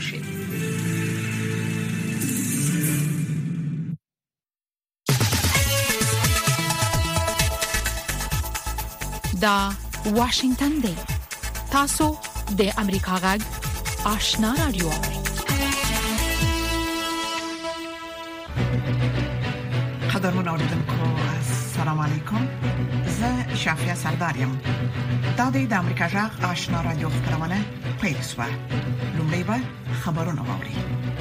وشي. دا واشنگتن دی. تاسو د امریکا غږ آشنا رادیو. قدرمن اوریدونکو السلام علیکم. زه شافیا سردارم. دا د امریکا غږ آشنا رادیو خبرونه پیښه. لومړی به خبرونه واوري.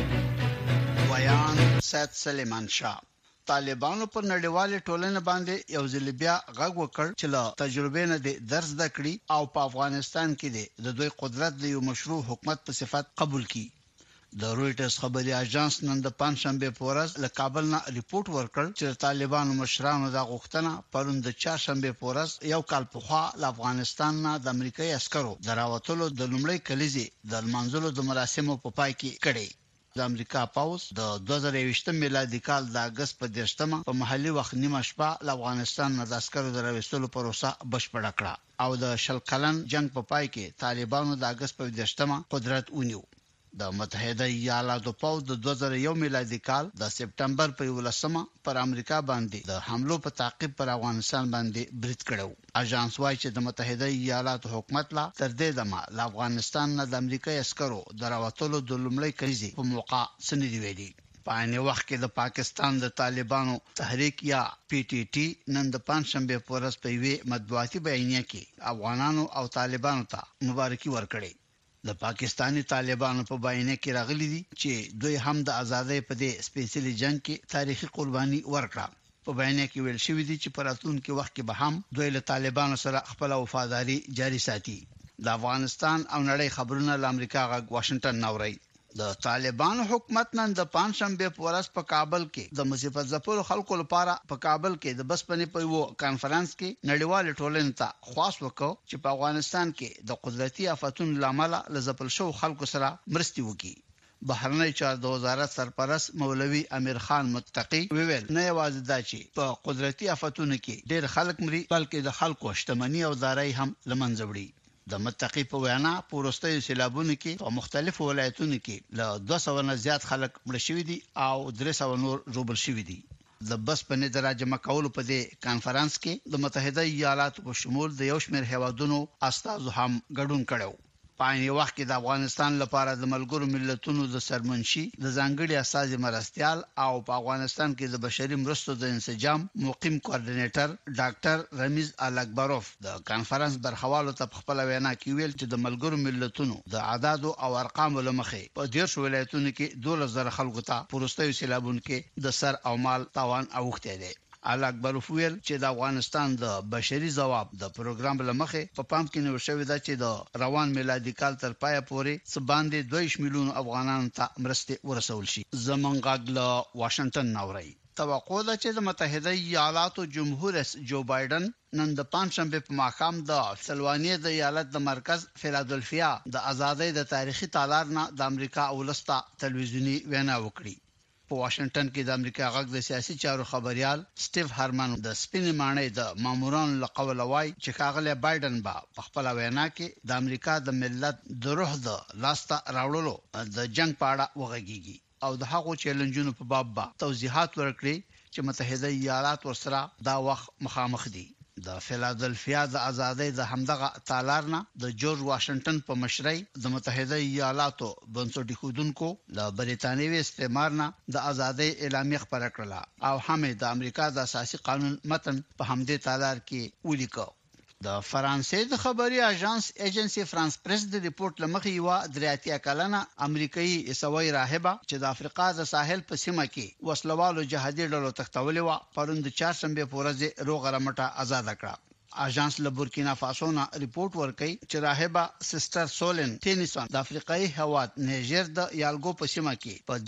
ویان سید سلیمان شاه طالبانو پر نړیواله ټولنه باندې یو ځل بیا غږ وکړ چې له تجربې نه د درس دکړي او په افغانستان کې د دوی قدرت د یو مشروع حکومت په صفت قبول کړي. د رويټرز خبري اژانس نن د پنځشنبه په ورځ له کابل نه ریپورت ورکړ چې طالبانو مشرانو د غوښتنه پرون د چهارشنبه په ورځ یو کال پخوا له افغانستان نه د امریکایي عسکرو دراوتلو د لومړی کلیزي د منځلو د مراسمو په پای کې کړي. د امریکا پاوس د 2020 میلادي کال د اگست په 10مه په محلي وخت نیمه شپه له افغانستان نه د عسکرو دراوستلو پروسه بشپړه کړه او د شل کلن جنگ په پای کې طالبانو د اگست په 10مه قدرت ونیو. د متحده ایالاتو پاوس د 2001 میلادي کال د سپټمبر په 11مه پر امریکا باندې د حملو په تعقیب پر افغانستان باندې برید کړو. اژانس وايي چې د متحده ایالاتو حکومت لا تر دې دمه له افغانستان نه د امریکایي عسکرو دراوتلو د لومړی کلیزي په موقع سندې ویلي. په عین وخت کې د پاکستان د طالبانو تحریک یا پی ټی ټی نن د پنځشنبه په ورځ په وی مطبوعاتي بیانیه کې افغانانو او طالبانو ته مبارکي ورکړي. د پاکستانی طالبانو په بیانیه کې راغلي دي چې دوی هم د ازادۍ په دې سپیشلی جنگ کې تاریخي قرباني ورکړه. په بیانیه کې ویل شوی دی چې پراتونکو وخت کې به هم دوی له طالبانو سره خپل وفاداری جاري ساتي. د افغانستان او نړۍ خبرونه له امریکا غږ واشنگټن نوري. د طالبانو حکومت نن د پنځشنبه په ورځ په کابل کې د مصیبت زپلو خلکو لپاره په کابل کې د بسپنې په یو کانفرنس کې نړیوال ټولنې ته خواست وکړ چې په افغانستان کې د قدرتي آفتونو لامل لزپل شو خلکو سره مرستي وکړي. بهرنی چارو د وزارت سرپرست مولوي امیر خان متقی ویل نه یوازې دا چې په قدرتي آفتونو کې ډېر خلک مري بلکې د خلکو شتمنۍ او دارایی هم لمنځه وړي. د متقی په وینا پورستي سیلابونو کې په مختلفو ولایتونو کې له 200 نه زیات خلک مړ شوي دي او 300 نور ژوبل شوي دي. د بس په نظر جمع کولو په دې کانفرنس کې د متحده ایالاتو په شمول د یو شمېر هیوادونو استازو هم ګډون کړو. په عین وخت کې د افغانستان لپاره د ملګرو ملتونو د سرمنشي د ځانګړي اساس مرستيال او په افغانستان کې د بشري مرستو د انسجام مقیم کوارډینیټر ډاکټر رمیز الاکبروف د کانفرنس برخوالو ته خپل وینا کې ویل چې د ملګرو ملتونو د اعداد او ارقام لمخې په ډیر شو ولایتونو کې 12000 خلکو ته پروستوي سیلابونو کې د سر او مال تاوان اوخته دي. الاکبروف ویل چې د افغانستان د بشري ځواب د پروګرام لمخې په پام کې نیول شوی دا چې د روان میلادي کال تر پایه پورې سباندې 2 میلیون افغانانو ته مرستې ورسول شي. زمونږ غږ له واشنگټن نوري. توقع ده چې د متحده ایالاتو جمهور رئیس جو بایدن نن د پنځشنبه په ماښام د سلوانیا د ایالت د مرکز فیلادلفیا د ازادۍ د تاریخي تالار نه د امریکا اولستا تلویزیونی وینا وکړي. په واشنگټن کې د امریکا غږ د سیاسي چارو خبريال سټیو هارمن د سپینې مانې د مامورانو لقول وای چې ښاغلی بایدن په خپل وینا کې د امریکا د ملت د روح د لاسته راوړلو د جنگ په اړه وغږیږي او د هغو چیلنجونو په باب توضیحات ورکړي چې متحده ایالات ورسره دا وخت مخامخ دي. د فیلادلفیا د ازادۍ د همدغه تالار نه د جورج واشنگټن په مشرۍ د متحده ایالاتو بنسټي خودونکو د بریتانیوي استعمار نه د ازادۍ اعلامیه خبره کړله او هم د امریکا د اساسي قانون متن په همدې تالار کې ولیکو. د فرانسې د خبري اژانس ایجنسی فرانس پریس د ریپورت لمخې یو 83 کلنه امریکایي عیسوي راهبه چې د افریقا د ساحل په سیمه کې وسلوالو جهادي ډلو تختولې و پرون د چهارشنبه په ورځ روغه رمټه آزاد کړه. اژانس له بورکینا فاسو نه ریپورت ورکړي چې راهبه سسټر سولن تینیسون د افریقایي هواد نیجر د یالګو په سیمه کې په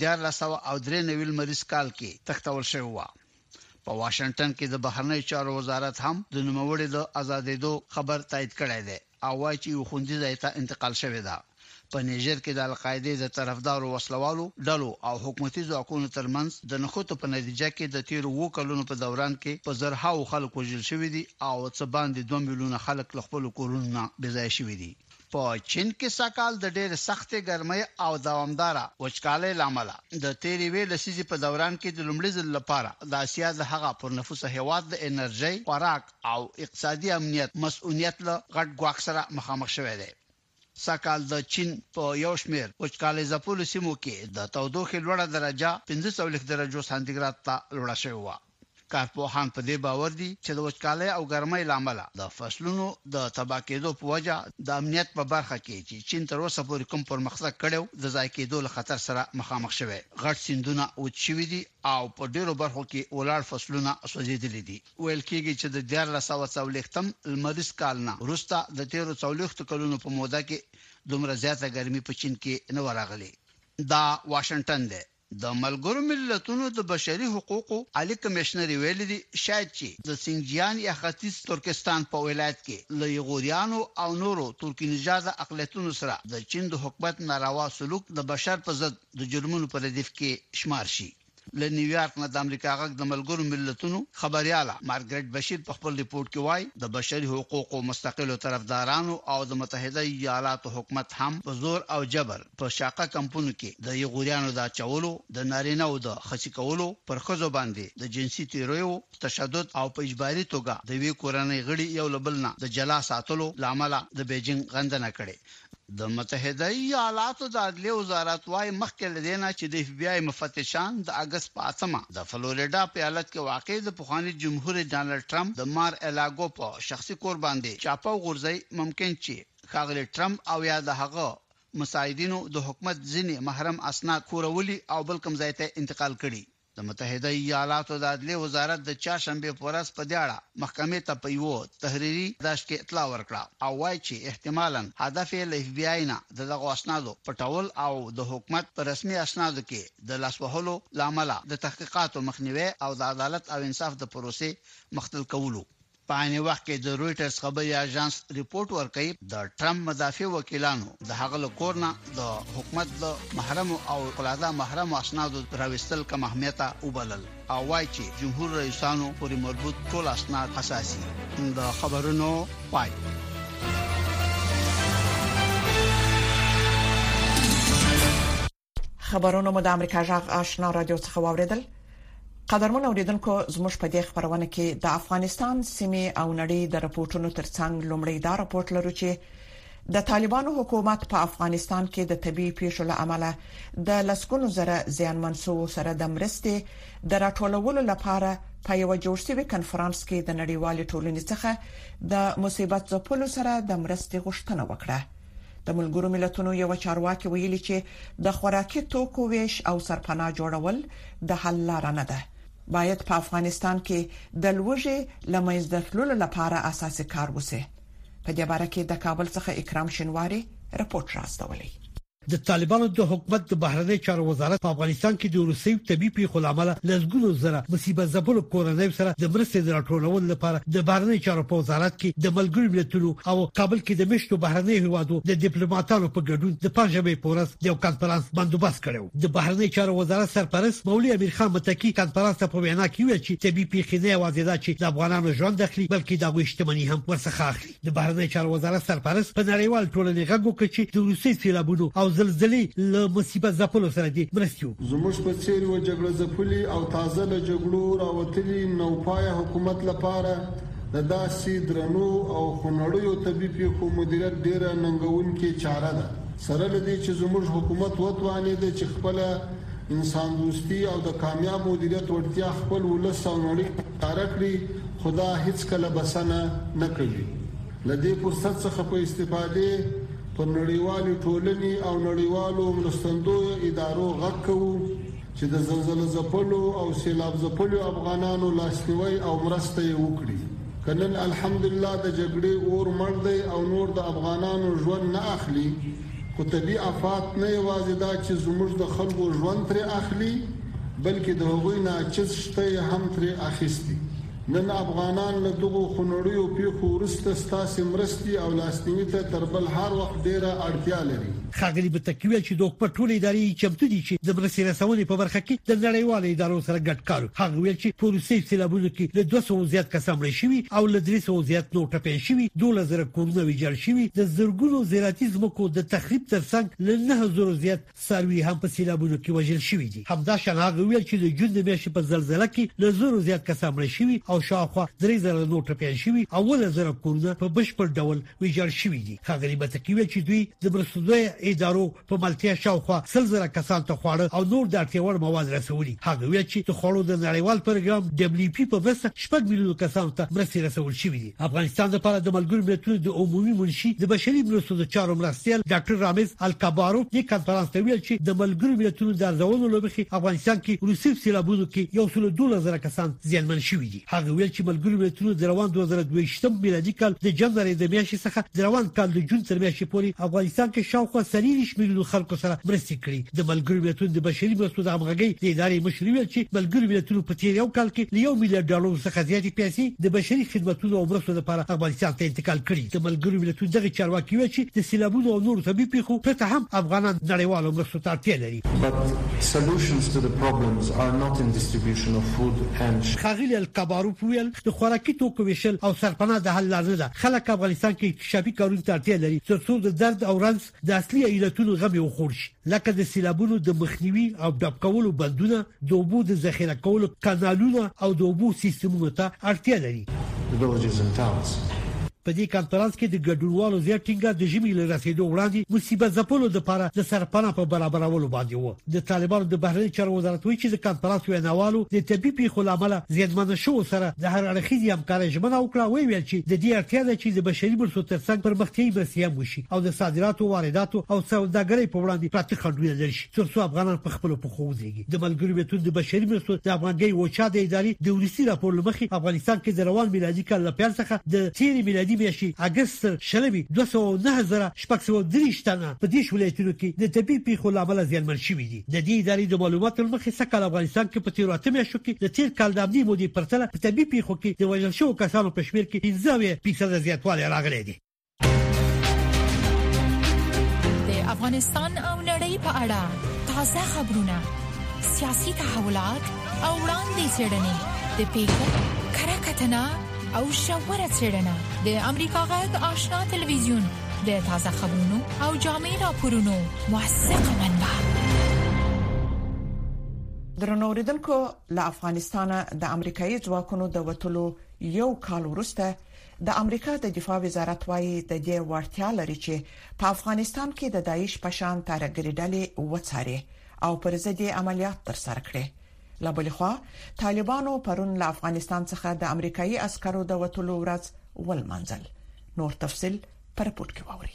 1493 مریض کال کې تختول شوی و. په واشنگټن کې د بهرنی چارو وزارت هم د نوموړي د ازادېدو خبر تایید کړی دی او وايي چې یو خوندي ځای ته انتقال شوی دی. په نیجر کې د القاعده د طرفدارو وسلوالو ډلو او حکومتي ځواکونو ترمنځ د نخوتو په نتیجه کې د تیر وو کلونو په دوران کې په زرهاو خلک وژل شوي دي او څه باندې 2 میلیونه خلک له خپل کورونو بې ځای شوي دي. په چین کې ساکال د ډېر سختې ګرمۍ او دوامداره وچکالۍ لامل د تیری ویل لسیزې په دوران کې د لومړي ځل لپاره د اسیا د هغه پر نفوس هیواد د انرژي، خوراک او اقتصادي امنیت مسؤلیت له غټ ګواښ سره مخامخ شوی دی. ساکال د چین په یو شمېر وچکالۍ ځپلو سیمو کې د تودوخې لوړه درجه 15 درجو سانتیګراد ته لوړه شوې و. کارپوهان په دې باور دي چې د وچکالۍ او ګرمۍ لامل د فصلونو د تباہ کېدو په وجه د امنیت په برخه کې چې چین تر اوسه پورې کوم پرمختګ کړو د ځای کېدو له خطر سره مخامخ شوی. غټ سیندونه وچ شوي دي او په ډیرو برخو کې ولاړ فصلونه سوځېدلي دي. ویل کېږي چې د 1440 لمریز کال نه وروسته د 1340 کلونو په موده کې دومره زیاته ګرمي په چین کې نه ورغلې. دا واشنگټن دی. د ملګرو ملتونو د بشري حقوقو عالی کمشنر ویل دي شاید چې د سنجیان یا ختیځ ترکستان په ولایت کې له یغوریانو او نورو ترکی نژاد اقلیتونو سره د چین د حکومت ناروا سلوک د بشر په ضد د جرمونو په ردیف کې شمار شي. له نیویارک نه د امریکا غږ د ملګرو ملتونو خبرياله مارګریټ بشیر په خپل ریپورت کې وایي د بشري حقوقو مستقلو طرفدارانو او د متحده ایالاتو حکومت هم په زور او جبر په شاقه کمپونو کې د یغوریانو د چولو، د نارینه او د خصي کولو، پر ښځو باندې د جنسي تیرویو، تشدد او په اجباري توګه د وی کورنۍ غړي یو لبل نه د جلا ساتلو لامل د بیجینګ غندنه کړي. د متحده ایالاتو د عدلیې وزارت وايي مخکې لدينا چې د اف بی آی مفتشان د اگست په 8 د فلوریډا په ایالت کې واقع د پخوانی جمهور ډانلډ ټرمپ د مار الاګو په شخصي کور باندې چاپه غورځي ممکن چې ښاغلي ټرمپ او یا د هغه مساعدینو د حکومت ځینې محرم اسناد کورولي او بل کوم ځای ته انتقال کړي. د متحده ایالاتو د عدلیې وزارت د چهارشنبه په ورځ په دیاړه محکمې ته په یو تحریری داش کې اطلاع ورکړه او وایي چې احتمالاً هدف یې اف بی آی نه دغه اسنادو پټول او د حکومت پر رسمي اسنادو کې د لاس وهلو لامل د تحقیقاتو مخنیوي او د عدالت او انصاف د پروسې مختل کولو. په عین وخت کې د رويټرز خبري اژانس ریپورت ورکړي د ټرمپ مدافع وکیلانو د هغه کورنه د حکومت د محرم او قلاده محرم اسنادو راوستل کوم اهمیت وبلل او وايي چې جمهور رئیسانو پورې مربوط ټول اسناد اساسي د خبرونو پای. خبرونه مو د امریکا جغ آشنا رادیو څخه واوریدل. قدرمن اوریدونکو زموږ په دې خبرونه کې د افغانستان سیمې او نړۍ د راپورټونو ترڅنګ لومړی دا راپورټ لرو چې د طالبانو حکومت په افغانستان کې د طبيعي پیښو له امله د لسګونو زره زیانمنسو سره د مرستې د راټولولو لپاره په یو جوړشوي کنفرانس کې د نړیوال ټولنې څخه د مصیبت ځپلو سره د مرستې غوښتنه وکړه. د ملګرو ملتونو یو چارواکي ویلي چې د خوراکي توکو ویش او سرپناه جوړول د حل لار نه ده. باید په افغانستان کې د لوږې لمنځه تللو لپاره اساسي کار وشي. په دې باره کې د کابل څخه اکرام شینواری رپورټ راستولی. د طالبانو د حکومت د بهرنی چارو وزارت په افغانستان کې د روسي طبي پیښو لامل لږګونو زره مصیبت زبلو کورنۍ سره د مرستې د راټولولو لپاره د بهرنی چارو په وزارت کې د ملګرو ملتونو او کابل کې د مشتو بهرنی هوادو د ډیپلوماټانو په ګډون د پنځمې پورس د یو کانفرنس بندوبست کړو. د بهرنی چارو وزارت سرپرست مولوی امیر خان متکی کانفرنس ته په وینا کې ویل چې طبي پیښې نه یوازې د چې د افغانانو ژوند اخلي بلکې د اجتماعي هم ورڅخه اخلي. د بهرنی چارو وزارت سرپرست په نړیوال ټولنې غږ وکړ چې د روسي سیلابونو او زلزلې له مصیبت زپلو سره دي مرستيو. زموږ په څیر و جګړه زپلي او تازه له جګړو راوتلي نوپای حکومت لپاره د داسې درنو او خنړیو طبي پیښو مدیریت ډیره ننګونکې چاره ده. سره لدی چې زموږ حکومت وتوانید چې خپل انسان دوستي او د کامیاب مدیریت ورتیا خپل ولس او نړۍ تارکړي خدا هیڅ کله بسنه نه کوي. لدی فرصت څخه په استفاده پر نړیوالې ټولنې او نړیوالو مرستندویو ادارو غږ کوو چې د زلزلې ځپلو او سیلاب ځپلو افغانانو لاسنیوي او مرسته وکړي. کنن الحمدلله د جګړې اور مړ دی او نور د افغانانو ژوند نه اخلي، خو طبي آفات نه یوازې دا چې زموږ د خلکو ژوند ترې اخلي بلکې د هغوی ناچیز شته هم ترې اخیستي. نن افغانان له دغو خنوړیو پیښو وروسته ستاسو مرستي او لاسنیوي ته تر بل هر وخت ډیره اړتیا لري. خاغلی به تکویل چې د حکومت ټولې ادارې چمتو دي چې د مرستې رسونې په برخه کې د نړیوالو ادارو سره ګډ کار وکړي. هغه ویل چې په روسي سیلابونو کې له 200 زیات کسان مړ شوي او له 300 زیات نور ټپي شوي، 2000 کورونه ویجاړ شوي، د زرګونو زراعتي ځمکو د تخریب ترڅنګ له 9000 زیات څاروي هم په سیلابونو کې وژل شوي دي. همداشان هغه ویل چې د جون د میاشتې په زلزلې کې له 1000 زیات کسان مړ شوي او شاوخوا 3000 نور ټپي شوي او 1000 کورونه په بشپړ ډول ویجاړ شوي دي. هغه به تکویل چې دوی د مرستې ادارو په ملتیا شاوخوا 3000 کسان ته خواړه او نور د اړتیا وړ مواد رسولي. هغه ویل چې د خوړو د نړیوال پروګرام WFP په وسه 6 میلیون کسانو ته مرستې رسول شوې دي. افغانستان لپاره د ملګرو ملتونو د عمومي منشي د بشري مرستو د چارو مرستیال ډاکټر رامز الکبارو د کانفرنس ته ویل چې د ملګرو ملتونو د ارزونو لوبخي افغانستان کې روسي سیلابونو کې یو څل 2000 کسان زیانمن شوي دي. هغه ویل چې ملګرو ملتونو د روان 2022 میلادي کال د جنوري د میاشتې څخه د روان کال د جون تر میاشتې پورې افغانستان کې شاوخوا 30 میلیون خلکو سره مرستې کړې. د ملګرو ملتونو د بشري مرستو د همغږي د ادارې مشر ویل چې ملګرو ملتونو په تیر یو کال کې له $1 میلیارډ څخه زیاتې پیسې د بشري خدماتو او مرستو لپاره افغانستان ته انتقال کړي. د ملګرو ملتونو دغه چارواکي ویل چې د سیلابونو او نور طبي پیښو پرته هم افغانان نړیوالو مرستو ته اړتیا لري. But solutions to the problems are not in distribution of food and خاغلی الکبارو ویل د خوراکي توکو ویشل او سرپناه د حل لاره ده. خلک افغانستان کې اکتشافي کارونو ته اړتیا لري ترڅو د درد او رنځ د اصلي علتونو غم وخوري، لکه د سیلابونو د مخنیوي او ډب کولو بندونه، د اوبو د ذخیره کولو کانالونه او د اوبو سیستمونو ته اړتیا لري. په دې کانفرنس کې د ګډونوالو زیات ټینګار د ژمي له رسیدو وړاندې مصیبت ځپلو لپاره د سرپناه په برابرولو باندې وو. د طالبانو د بهرنی چارو وزارت وایي چې د کانفرنس ویناوالو د طبي پیښو لامل زیاتمن شو سره د هر اړخیزې همکارۍ ژمنه وکړه. ویل چې د دې اړتیا ده چې د بشري مرستو ترڅنګ پرمختیايي مرستې وشي او د صادراتو، وارداتو او سوداګرۍ په وړاندې پراته خنډونه لري ترڅو افغانان په خپل پخو وځيږي. د ملګرو ملتونو د بشري مرستو د افغانګي وچا د ادارې د ولسی راپور لمخې افغانستان کې د روان میلادي کال لپاره څخه د 13 میلادي میاشتې اگست شلبي 209,603 تنه په دې ولایتونو کې د طبي پیښو لامل زیانمن شوي دي. د دې ادارې د معلوماتو لمخې سکه افغانستان کې په 13 میاشتو کې د تیر کال د امنیتي مودې پرتله په طبي پیښو کې د وژل شوو کسانو په شمېر کې 15% زیاتوالی راغلی دی. د افغانستان او نړۍ په اړه تازه خبرونه، سیاسي تحولات او وړاندې څرګندونه د پیښو کره کتنه او شاوره څرګندونه د امریکا غږ آشنا تلویزیون د تازه خبرونو او جامع راپورونو موثقه منبع. درنو اوریدونکو، له افغانستان د امریکایي ځواکونو د وټلو یو کال وروسته د امریکا د دفاع وزارت وايي د دې وړتیا لري چې په افغانستان کې د داعش په شان ترهګری ډلې وڅاري او پر ضد عملیات ترسره کړي. لبلخوا طالبانو پرون له افغانستان څخه د امریکایي عسکرو د وټلو ورځ ولمنځل. نور تفصيل پر پورت کې ووري.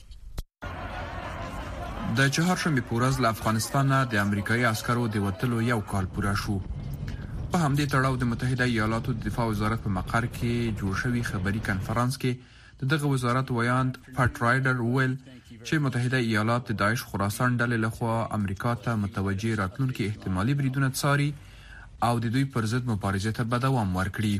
د چهارشنبه په ورځ له افغانستان د امریکایي عسکرو د وټلو یو کال پوره شو. په همدې تړاو د متحده ایالاتو د دفاع وزارت په مقر کې جوړ شوی خبري کانفرنس کې دغه وزارت ویاند پټ رایډر ویل چې متحده ایالات د داعش خراسان ډلې لخوا امریکا ته متوجه راتلونکي احتمالي بریدونه څاري او د دوی پر ضد مبارزه ته به دوام ورکړي.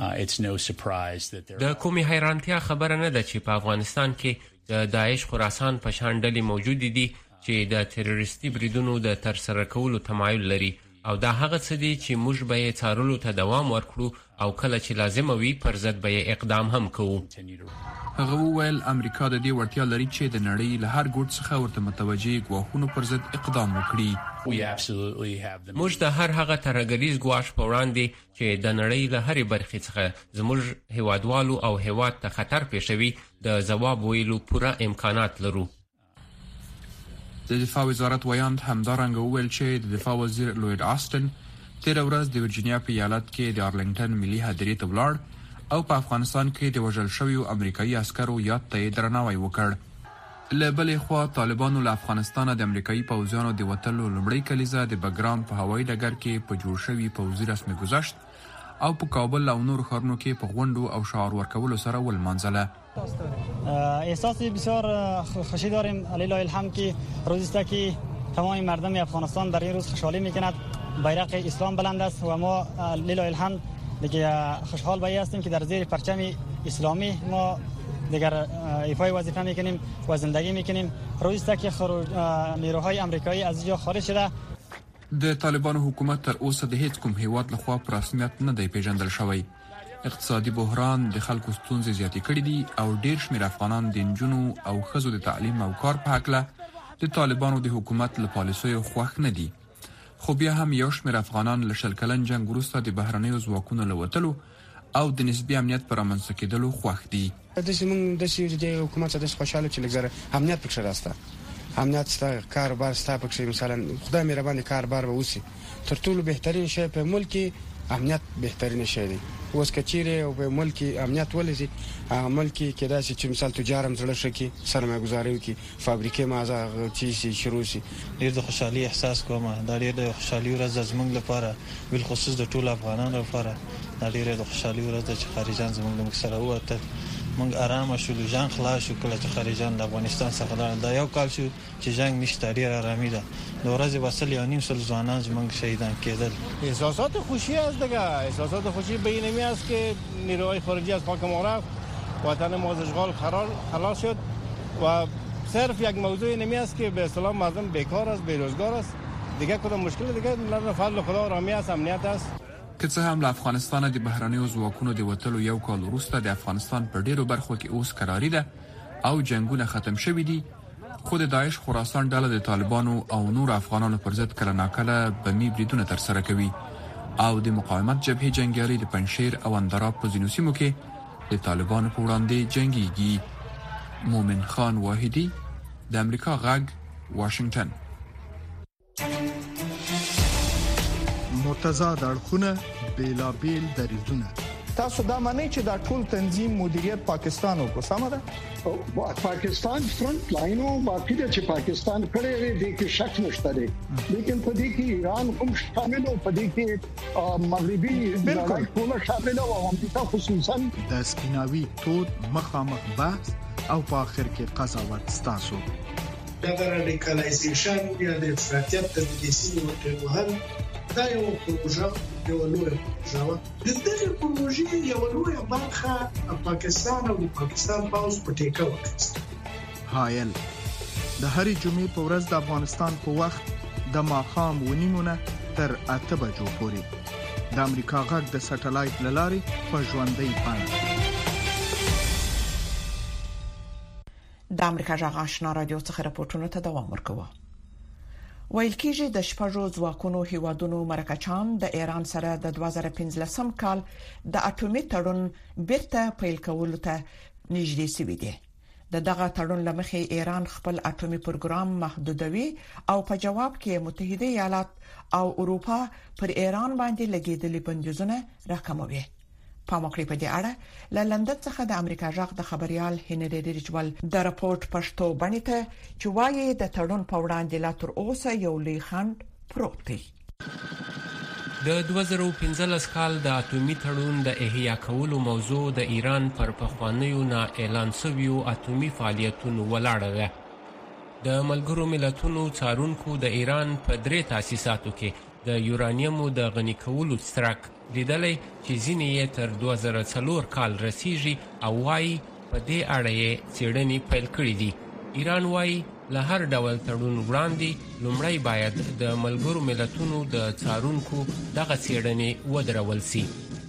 د کومې حیرانتیا خبره نه ده چې په افغانستان کې د داعش خراسان په شان ډلې موجود دي چې د تروریستي بریدونو د ترسره کولو تمایل لري او دا هغه څه دي چې موږ به یې څارلو ته دوام ورکړو او کله چې لازم وي پر ضد به یې اقدام هم کوو. هغه وویل امریکا د دې وړتیا لري چې د نړۍ له هر ګوټ څخه ورته متوجه ګواښونو پر ضد اقدام وکړي. موږ د هر هغه ترهګریز ګواښ په وړاندې چې د نړۍ له هرې برخې څخه زموږ هیوادوالو او هیواد ته خطر پیښوي د ځواب ویلو پوره امکانات لرو. د دفاع وزارت ویاند همدارنګه وویل چې د دفاع وزیر لوید آستن تیر ورځ د ورجینیا په ایالت کې د ارلنګټن ملي هدیرې ته ولاړ او په افغانستان کې د وژل شویو امریکایي عسکرو یاد ته درناوی وکړ. له بلې خوا طالبانو له افغانستان د امریکایي پوځیانو د وټلو لومړی کلیزه د بګرام په هوایي ډګر کې په جوړ شوی پوځي رسمي گذشت او په کابل او نور ښارونو کې په غونډو او شعار ورکولو سره ولمانځله. احساس بسیار خوشی داریم. لله الحمد که روزی است که تمام مردم افغانستان در این روز خوشحالی میکند. بیرق اسلام بلند است و ما لله الحمد دیگه خوشحال به این هستیم که در زیر پرچم اسلامی ما دیگر ایفای وظیفه میکنیم و زندگی میکنیم. روزی است که نیروهای آمریکایی از اینجا خارج شده. د طالبانو حکومت تر اوسه د هیڅ کوم هیواد لخوا په رسمیت نه دی پیژندل شوی. اقتصادي بحران د خلکو ستونزې زیاتې کړې دي او ډیر شمېر افغانان د نجونو او ښځو د تعلیم او کار په هکله د طالبانو د حکومت له پالیسیو خوښ نه دي. خو بیا هم یو شمېر افغانان له شل کلن جنګ وروسته د بهرنیو ځواکونو له وتلو او د نسبي امنیت پر رامنځته کېدلو خوښ دي. د حکومت څخه خوشاله چې لږ امنیت پکې راسته، امنیت ستا کاروبار ستا پکې مثلا خدای مهرباني کاروبار به وسی تر ټولو بهترین شی په ملک امنیت بهترین شی دی. اوس کچيره او په ملک امنیت ولې ملک کې داسې چې مثال تجارم زړه شکی سرمایه‌ګذاري وکي فابریکې مازه چی شروع شي. ډېر د خوشحالي احساس کوم. دا ډېر د خوشحالي ورځ زموږ لپاره بل خصوص د ټولو افغانانو لپاره دا ډېر د خوشحالي ورځ چې خارجان زموږ سره وته موږ آرام شو ځان خلاص شو کله چې خارجان د افغانستان څخه دا یو کال شو چې جنگ نشته ډېر آرامي ده. د ورځې وصل یا نیم سل ځوانان زموږ شهیدان کېدل. احساسات خوشی است دیگه. احساسات خوشی به این می است که نیروهای خارجی از پاک ما رفت، وطن ما از اشغال خلاص شد و صرف یک موضوع نمی است که به اصطلاح مردم بیکار است، بیروزگار است. دیگه کدام مشکل دیگه نه فضل خدا آرامی است، امنیت است. که څه هم له افغانستانه د بهرنیو ځواکونو د وتلو یو کال وروسته د افغانستان په ډیرو برخو کې اوس کراري ده او جنگونه ختم شوي دي، خو د داعش خراسان ډله د طالبانو او نور افغانانو پر ضد کله ناکله بمي بریدونه ترسره کوي او د مقاومت جبهې جنگیالي د پنجشیر او اندراب په ځینو سیمو کې د طالبانو په وړاندې جنگيږي. مومن خان واحدي، د امریکا غږ، واشنگټن. متضاد اړخونه بیلابیل دریځونه. تاسو دا معنی چې دا ټول تنظیم مدیریت پاکستان او کومه ده؟ پاکستان فرنٹ لاینو باقی ده چې پاکستان کړي دي کې شک نشته دي، لیکن په دې کې ایران هم شامل او په دې کې مغربي بالکل ټول شامل او امریکا خصوصا د سپیناوي تود مخامخ بحث او په اخر کې قضاوت ستاسو. دا رادیکالایزیشن یا د افراطیت د سیاسي وهل دا یو پروژه یو لوی پروژه د دغه پروژې یو لوی برخه پاکستان او پاکستان پاوز په ټیکه وکړه. هایل د هرې جمعې په ورځ د افغانستان په وخت د ماښام ونیمونه تر 8 بجو پورې د امریکا غږ د سټلایټ لارې په ژوندۍ بڼه د امریکا غږ آشنا رادیو څخه راپورټونه ته دوام ورکوي. ویل کېږي د شپږو ځواکونو هیوادونو مرکچان د ایران سره د 2015 کال د اټومي تړون بیرته پیل کولو ته نږدې شوي دي. دغه تړون لمخې ایران خپل اټومي پروګرام محدودوي او په جواب کې متحده ایالات او اروپا پر ایران باندې لګیدلي بندیزونه راکموي. پاموکړی په دې اړه له لندن څخه د امریکا غږ د خبريال هنري ریچوال د راپورټ پښتو باندې ته چې وايي د تړون په وړاندې لا تر اوسه یو لوی خنډ پروت دی. د 2015 کال د اټومي تړون د احیا کولو موضوع د ایران پر پخوانیو نه اعلان شویو اټومي فعالیتونو ولاړه ده. د ملګرو ملتونو څارونکو د ایران په 3 تاسیساتو کې د یورانیمو د غني کولو سترک لیدلې چې ځینې یې تر 2004 کال رسیږي او وايي په دې اړه یې څېړنې پیل کړې دي. ایران وايي له هر ډول تړون وړاندې لومړی باید د ملګرو ملتونو د څارونکو دغه څېړنې ودرول شي.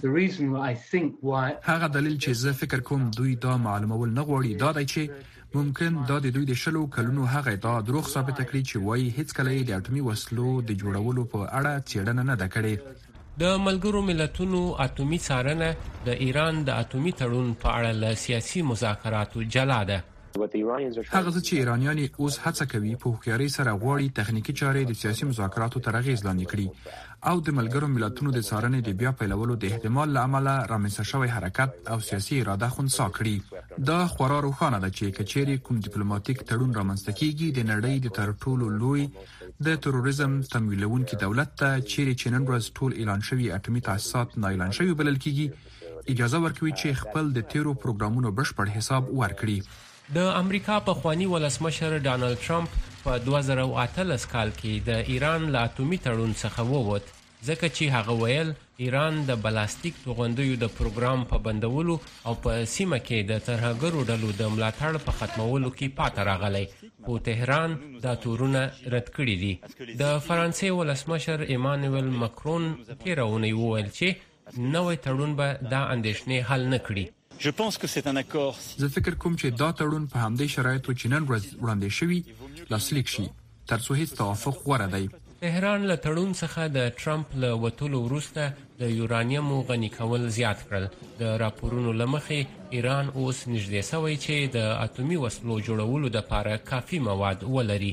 هغه دلیل چې زه فکر کوم دوی دا معلومول نه غواړي دا دی چې ممکن دا د دوی د شلو کلونو هغه ادعا دروغ ثابت کړي چې وايي هیڅ کله د اټومي وسلو د جوړولو په اړه څېړنه نه ده کړې. د ملګرو ملتونو اټومي څارنه د ایران د اټومي تړون په اړه له سیاسي مذاکراتو جلا ده. هغه چې ایرانیان اوس هڅه کوي په هوښیارۍ سره غواړي تخنیکی چارې د سیاسي مذاکراتو تر اغېز لاندې کړي او د ملګرو ملتونو د څارنې د بیا پیلولو د احتمال له امله رامنځته شوی حرکت او سیاسي اراده خنثی کړي. دا خورا روښانه ده چې کچېرې کوم ډیپلوماټیک تړون رامنځته کیږي د نړۍ د تر ټولو لوی د تروریزم تمویلونکي دولت ته چیرې چې نن ورځ ټول اعلان شوی اټومي تاسیسات نه اعلان شوی بلل کیږي اجازه ورکوي چې خپل د تیرو پروګرامونو بشپړ حساب ورکړي. د امریکا پخوانی ولسمشر ډانلډ ټرمپ په 2018 کال کې د ایران له اټومي تړون څخه ووت، ځکه چې هغه ویل ایران د بلاستیک توغندیو د پروګرام په بندولو او په سیمه کې د ترهګرو ډلو د ملاتړ په ختمولو کې پاتې راغلی، خو تهران دا تورونه رد کړي دي. د فرانسې ولسمشر ایمانوئل ماکرون تېره اونۍ وویل چې نوی تړون به دا اندېښنې حل نه کړي. زه فکر کوم چې دا تړون په همدې شرایطو چې نن ورځ وړاندې شوي لاسلیک شي، تر څو هیڅ توافق غوره دی. تهران له تړون څخه د ټرمپ له وتلو وروسته د یورانیمو غني کول زیات کړل. د راپورونو له مخې ایران اوس نږدې سوی چې د اټومي وسلو جوړولو دپاره کافي مواد ولري.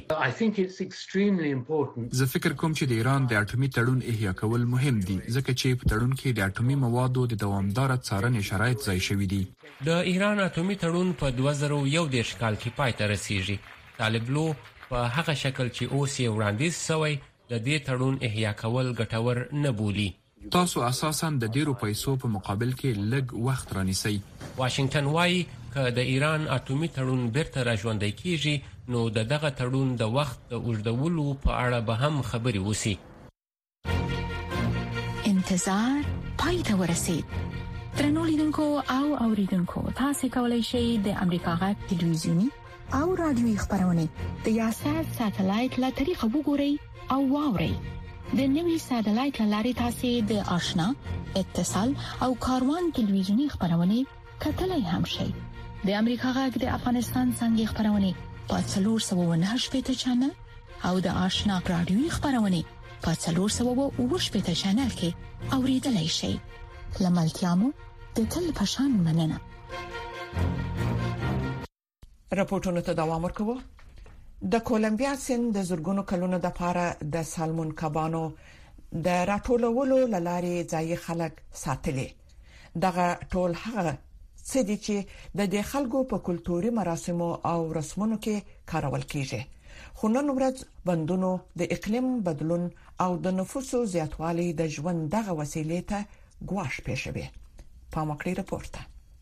زه فکر کوم چې د ایران د اټومي تړون احیا کول مهم دي، ځکه چې په تړون کې د اټومي موادو د دوامداره څارنې شرایط ځای شوي دي. د ایران اټومي تړون په 2021 کال کې پای ته رسیږي. طالب لو په هغه شکل چې اوس یې وړاندیز سوی د دې تړون احیا کول ګټور نه بولي. تاسو اساساً د ډیرو پیسو په مقابل کې لږ وخت رانیسئ. واشنگټن وایي که د ایران اټومي تړون بیرته راژوندی کیږي نو د دغه تړون د وخت د اوږدولو په اړه به هم خبرې وسی. انتظار پای ته ورسید. درنو لیدونکو او اوریدونکو، تاسو کولی شئ د امریکا غږ تلویزیونی او رادیویي خپرونه د یاشر ساتلایت له طریقه وګورئ او واورئ. د نوي ساتلایت لارې تاسو د آشنا، اتصال او کاروان تلویزیونی خپرونه کتلای هم شئ. د امریکا غږ د افغانستان څنګه خپرونه په 498 چنل او د آشنا رادیویي خپرونه په 498 چنل کې اوریدلای شئ. لملتيامو د تل پشان مننه. راپورټونه ته دوام ورکوو. د کولمبیا سیند د زورګونو کلونو د پاره د سالمون کبانو د راټولولو لارې ځای خلک ساتلې. دغه ټول هغه څه دي چې د خلکو په کلتوري مراسمو او رسمونو کې کارول کیږي. خو نن ورځ بندونو د اقلیم بدلون او د نفوسو زیاتوالی د ژوند دغه وسیلې ته ګواښ پېښوي. پامکړی راپورته.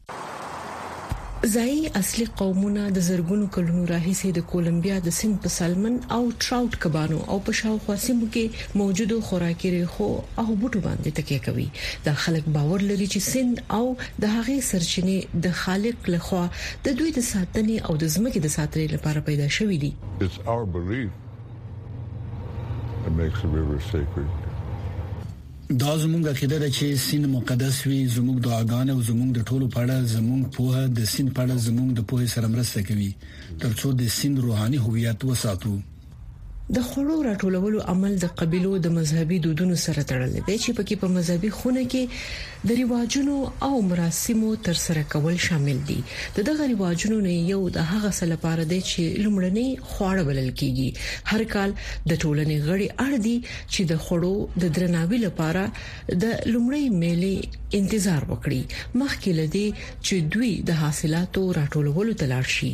ځای اصلي قومونه د زرګونو کلونو راهیسې د کولمبیا د سیند په سالمن او ټراوټ کبانو او په شاوخوا سیمو کې موجودو خوراکي ریښو او بوټو باندې تکیه کوي. د خلک باور لري چې سیند او د هغې سرچینې د خالق لخوا د دوی د ساتنې او د ځمکې د ساتنې لپاره پیدا شوې دي. It's our belief that makes the river sacred. دا زموږ عقیده ده چې سیند مقدس وي. زموږ دعاګانې او زموږ د ټولو په اړه زموږ په د سیند په اړه زموږ د پوهې سره مرسته کوي ترڅو د سیند روحاني هویت وساتو. د خړو راټولولو عمل د قبيلو د مذهبي دودونو سره تړل دی چې پکې په مذهبي خونه کې د ریواجونو او مراسمو تر سره کول شامل دي. دغه ریواجونو نه یو د هغه څه لپاره دی چې لومړنی خواړه بلل کیږي. هر کال د ټولنې غړي اړ دي چې د خړو د درناوي لپاره د لومړی میلې انتظار وکړي مخکې لدی چې دوی د حاصلاتو راټولولو ته لاړ شي.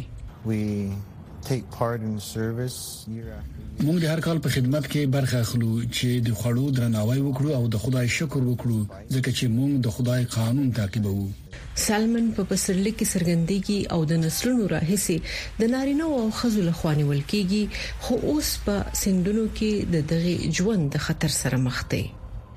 موږ د هر کال په خدمت کې برخه اخلو چې د خړو درناوی وکړو او د خدای شکر وکړو ځکه چې موږ د خدای قانون تعقیبوو. سالمن په پسرلي کې سرګندېږي او د نسلونو راهیسې د نارینه او ښځو لخوا نیول کېږي، خو اوس په سندونو کې د دغه ژوند د خطر سره مخ دي.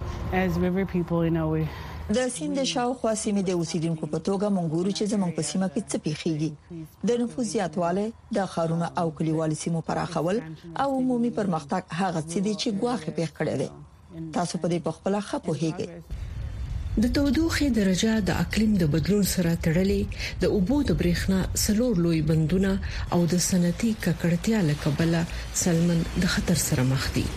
د سیند شاوخوا سیمې د اوسیدونکو په توګه مونږ ګورو چې زموږ په سیمه کې څه پیښیږي. د نفوس زیاتوالی، د ښارونو او کلیوالي سیمو پراخول او عمومي پرمختګ هغه څه دي چې ګواښ پیښ کړی دی. تاسو په دې په خپل ښه پوهیږئ. د تودوخې درجه د اقلیم د بدلون سره تړلې، د اوبو د برېښنا سلور لوی بندونه او د صنعتي ککړتیا له کبله سالمن د خطر سره مخ دي.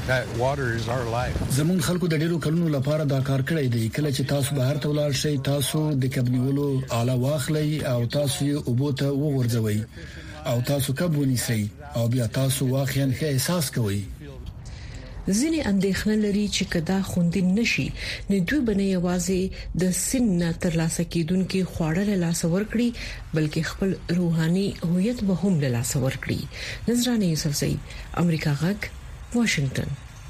زمون خلکو د ډیرو کلونو لپاره دا کار کړی دی. کله چې تاسو بهر ته ولاړ شئ، تاسو د کبنیولو آله واخلئ او تاسو یې اوبو ته وغورځوئ او تاسو کب ونیسئ او بیا تاسو واقعا ښه احساس کوئ. ځینې اندېښنه لري چې کدا خوندې نشي نه دوی بنې یوازې د سن ترلاسه کېدونکو خواړه له لاس ورکړي بلکې خپل روحاني هویت به هم له لاس ورکړي. نظرانه یوسفزئی، امریکا غږ، واشنگټن.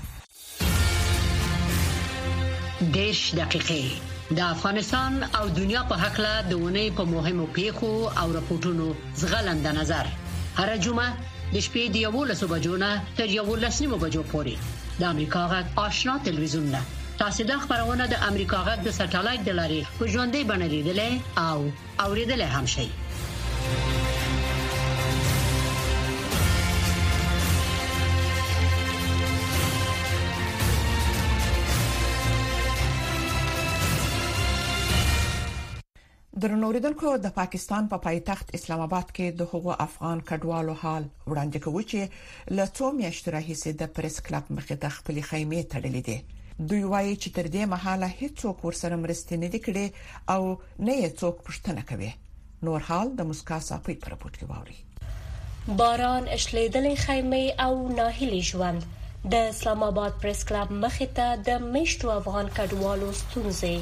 10 دقیقې د افغانستان او دنیا په حق له دونه په مهمو پیښو او راپورټونو زغلند نظر هر جمعه د شپې د 11 بجو نه تر 11 بجو پورې د امریکا غږ آشنا تلویزیون نه تاسو د خبرونه د امریکا غږ د سټلایټ د لارې په ژوندۍ بڼه لیدلای او اوریدلای هم شئ. درنوریدونکو د پاکستان په پایتخت اسلام آباد کې د هغو افغان کډوالو حال وړاندې کوي چې له څو میاشتو راهیسې د پریس کلب مخې ته خپل خیمې تړلې دي. دوی وایي چې تر دې مهاله هیڅوک ورسره مرسته نه دي کړې او نه یې څوک پوښتنه کوي. نور حال د مسکا صافي پر راپورټ کې واوري. باران اشلیدلې خیمې او ناهیلي ژوند د اسلام آباد پریس کلب مخې ته د میشتو افغان کډوالو ستونزې.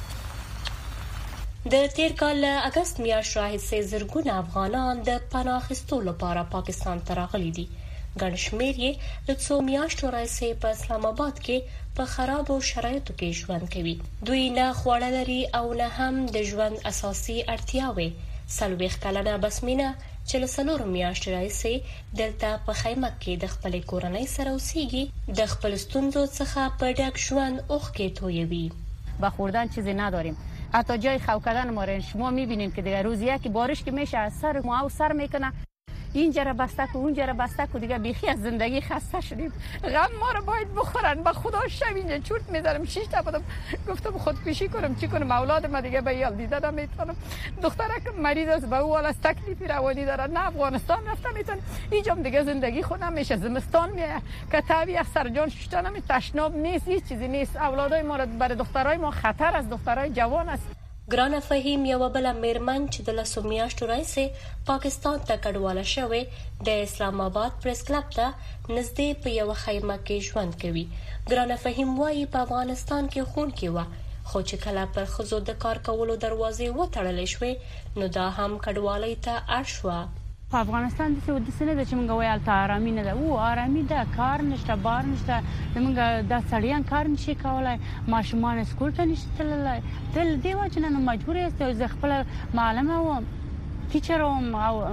د تیر کال اگست میاشت راهیسې زرګونه افغانان د پناه اخیستو لپاره پاکستان ته راغلي دي. ګڼ شمېر یې د څو میاشتو راهیسې په اسلام آباد کې په خرابو شرایطو کې ژوند کوي. دوی نه خواړه لري او نه هم د ژوند اساسي اړتیاوې. 40 کلنه بسمینه چې له 4 میاشتو راهیسې دلته په خیمه کې د خپل کورنۍ سره اوسېږي د خپل ستونزو څخه په ډک ژوند اوښکې تویوي. با خوردن چیزی نداریم. حتی جای خواب کردن ما را شما می‌بینید که دیگه روزیه که بارش که میشه از سر ما سر میکنه اینجا را بسته و اونجا را بسته و دیگه بیخی از زندگی خسته شدیم. غم ما را باید بخورن. به خدا شب اینجا چورت میذارم 6 تا بدم گفتم خودکشی کنم چی کنم اولاد ما دیگه به یال دیده نمیتونم. دخترک مریض است به او از تکلیف روانی داره نه افغانستان رفته میتونه اینجا دیگه زندگی خود نمیشه. زمستان میه که تابی از سرجان ششتن نمی تشناب نیست هیچ چیزی نیست. اولادای ما را برای دخترای ما خطر است. دخترای جوان است. ګرانه فهیم یو بل میرمن چې د لاسو میاشتو راځي پاکستان ته کډواله شوې د اسلام آباد پریس کلب ته نږدې په یو خیمه کې ژوند کوي. ګرانه فهیم وايي په افغانستان کې خون کې و خو چې کله پر خزو د کار کولو دروازې وتړل شوې نو دا هم کډوالۍ ته اړ شو. په افغانستان د سودسنه د چمنګ ویل ته آرامي نه ده او آرامي ده کار نشته بار نشته زمونږ د سړیان کار نشي کولای ماشومان سکول ته نشي تللی تل دی وجنه نو مجبور است ز خپل معلمه و ټیچر او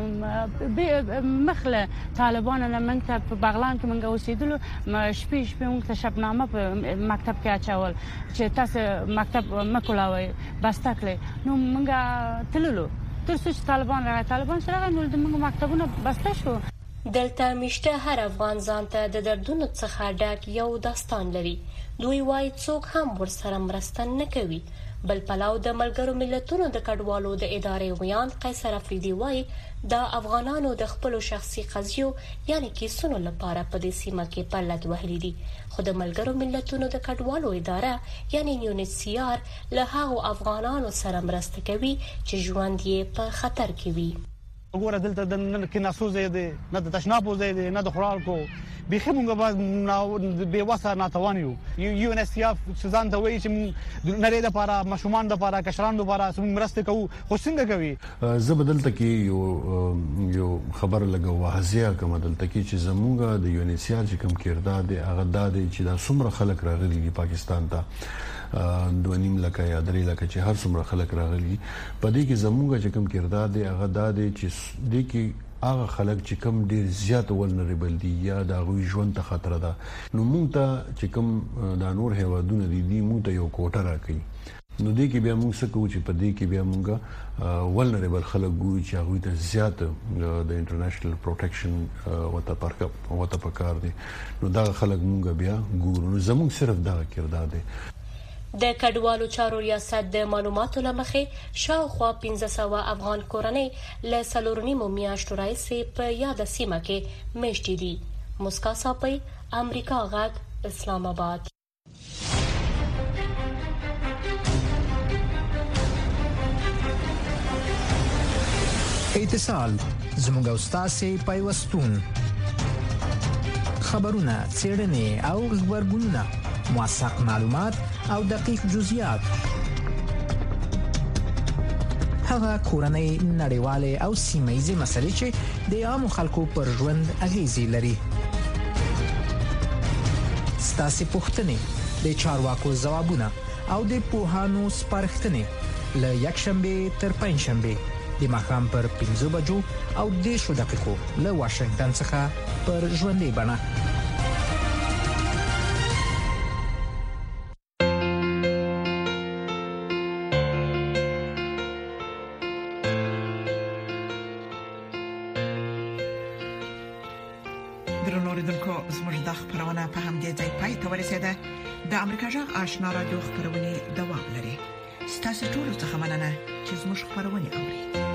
مخله طالبان نه موږ ته په بغلان کې موږ اوسېدلو شپې موږ ته شبنامه په مکتب کې اچول چې تاسو مکتب مکولاوي بس تکله نو موږ تللو تر څو طالبان سره نو د موږ مکتبونه بسته شو. دلته مشته هر افغان ځان ته د دردونو څخه ډک یو داستان لري. دوی وايي څوک هم ورسره مرسته نه کوي. بل پلاو د ملګرو ملتونو د کډوالو د ادارې ویان قیصر افریدي وايي دا افغانانو د خپل شخصي قضیو یعنی کیسونو لپاره په دې سیمه کې پلټ وهلي دي. خو د ملګرو ملتونو د کډوالو اداره یعنی UNHCR له هغو افغانانو سره مرسته کوي چې ژوند یې په خطر کې وي. وګوره دلته د کیناسو ځای دی نه د تشنابو ځای دی نه د خوراکو بیخي موږ به بې وسه ناتوان یو. UNHCR ځان ته وایي چې نړۍ لپاره ماشومان لپاره کشران لپاره موږ مرسته کوو خو څنګه کوي. زه بدلته کې یو خبر لګو واضح کوم دلته کې چې زموږ د UNHCR چې کوم کردار دی هغه د چې دا څومره خلک راغلي دي پاکستان ته 2.5 لک یا 3 لک چې هر څومره خلک راغلي په دې کې زموږ چې کوم کردار دی هغه د چې د کې هغه خلک چې کوم ډیر زیات ولنریبل دي یا د غوي ژوند ته خطر ده نو مونږ ته چې کوم د نور هیوادونو دي مونږ ته یو کوټه راکړي نو دې کې بیا مونږ څه کوو چې په دې کې بیا مونږ ولنریبل خلک ګوري چې هغه ته زیات د انټرنیشنل پروټیکشن وته پکار دي نو دا خلک مونږ بیا ګورو نو زموږ صرف دا کردار دی. د کډوالو چارو ریاست د معلوماتو لمخې شاوخوا 1500 افغان کورنۍ له 4.5 میاشتو راهیسې په یاده سیمه کې میشتې دي. مسکا صافي امریکا غږ اسلام آباد. اتصال زموږ استاد پیوستون خبرونه څېړنې او خبرګونونه موثق معلومات او دقیق جزئیات هغه کورنۍ نړیواله او سیمایي مسلې چې د عام خلکو پر ژوند اغیزې لري ستاسو پوښتنې د چارواکو ځوابونه او د پوهانو سپارښتنې له یک شنبه تر پنځ شنبه د ماښام پر 5 بجو او 10 دقیقو له واشنگټن څخه پر ژوندۍ بڼه. د امریکا جغ آشنا رادیو خبرونه دوام لري. ستاسو ټول څه مننه چې زموږ خبرونه اوري.